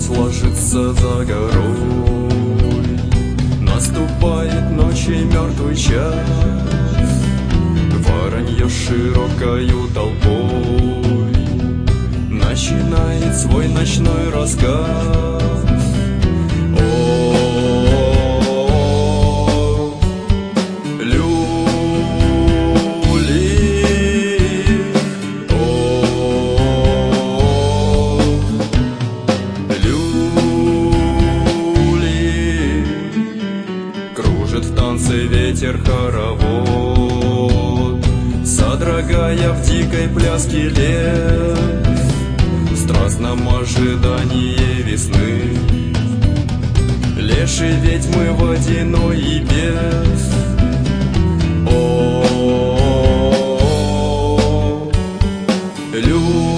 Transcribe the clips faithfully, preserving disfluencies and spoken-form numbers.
солнце ложится за горой, наступает ночь и мертвый час, воронье широкою толпой начинает свой ночной рассказ. Ветер хоровод, содрогая в дикой пляске лес, в страстном ожидании весны. Леший ведьмы водяной и бес. О, люли,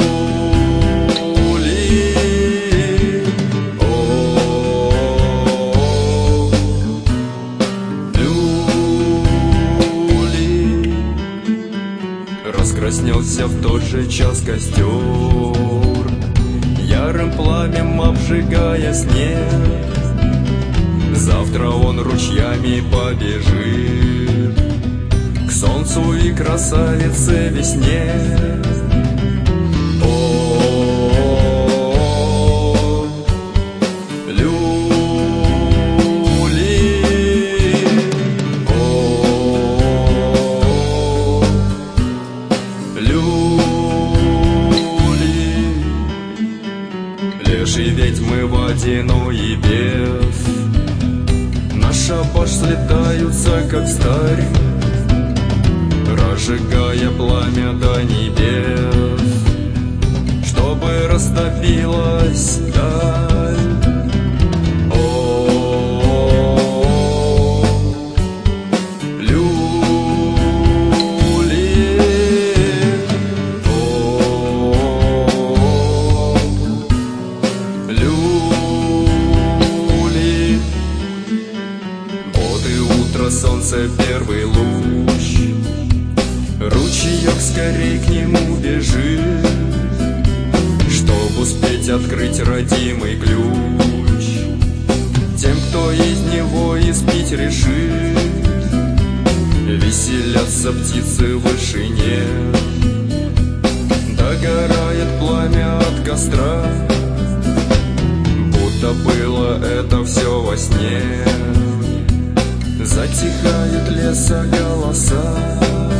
раскраснелся в тот же час костер, ярым пламем обжигая снег. Завтра он ручьями побежит к солнцу и красавице весне. О, люли, о, люли, леший ведьмы водяной и бес на шабаш слетаются, как старь, разжигая пламя до небес, чтобы растопилась даль. О, люли, о, люли. Вот и утро, солнце, первый луч, ручеек скорей к нему бежит, чтоб успеть открыть родимый ключ тем, кто из него испить решит. Веселятся птицы в вышине, догорает пламя от костра, будто было это все во сне. Затихают леса голоса.